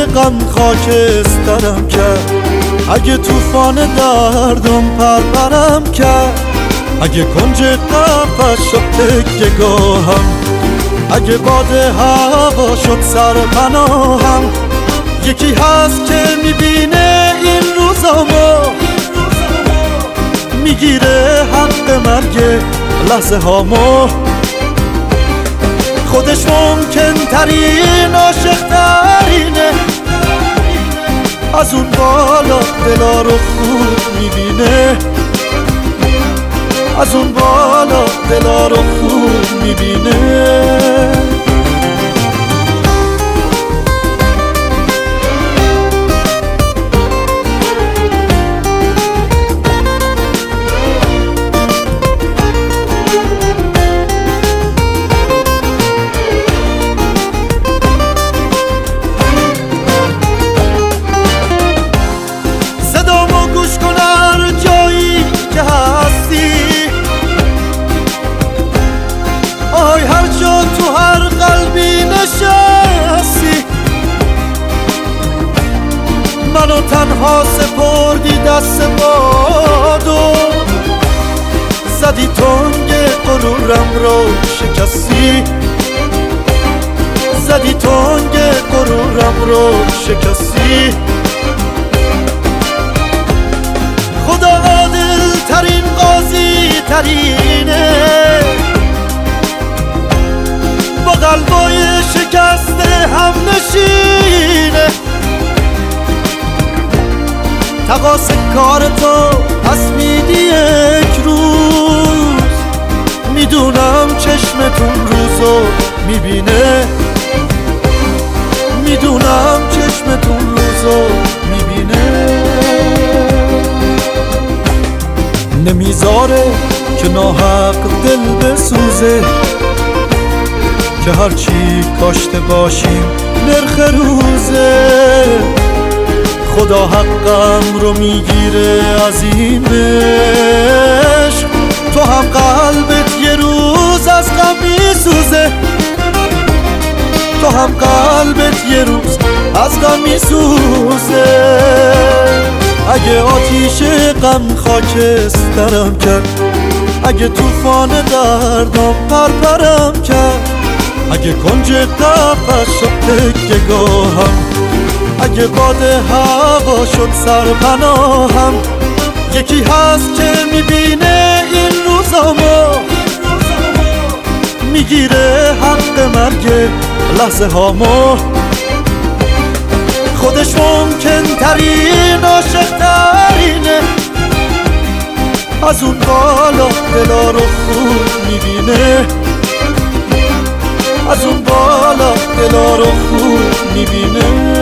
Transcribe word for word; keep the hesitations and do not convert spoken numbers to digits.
غم خاکسترم کرد، اگه طوفان دردم پرپرم کرد، اگه کنج قفس شد تکیه گاهم، اگه باد هوا شد سرپناهم. یکی هست که میبینه این روزامو، میگیره حق مرگ لحظه هامو. خودش ممکن ترین عاشق ترینه، از اون بالا دلا رو خوب میبینه، از اون بالا دلا رو خوب میبینه. تو هر قلبی نشستی، منو تنها سپردی دست بادو، زدی تنگ غرورم رو شکستی، زدی تنگ غرورم رو شکستی. خدا عادل ترین قاضی ترینه، با قلبای شکسته هم نشینه. تقاس کار تو پس میدی یک روز، میدونم چشمتون روزو میبینه، میدونم چشمتون روزو میبینه. نمیذاره که ناحق دل بسوزه، که هرچی کاشته باشیم نرخ روزه. خدا حقم رو میگیره از این عشق، تو هم قلبت یه روز از غم میسوزه، تو هم قلبت یه روز از غم میسوزه. اگه آتیش غم خاکسترم کرد، اگه طوفان دردم پرپرم کرد، اگه کنج قفس شد تکیه گاهم، اگه باد هوا شد سرپناهم. یکی هست که میبینه این روزامو، میگیره حق مرگ لحظه هامو. خودش ممکن ترین عاشق ترینه، از اون بالا دلا رو خوب میبینه، از اون بالا دلا رو خوب میبینه.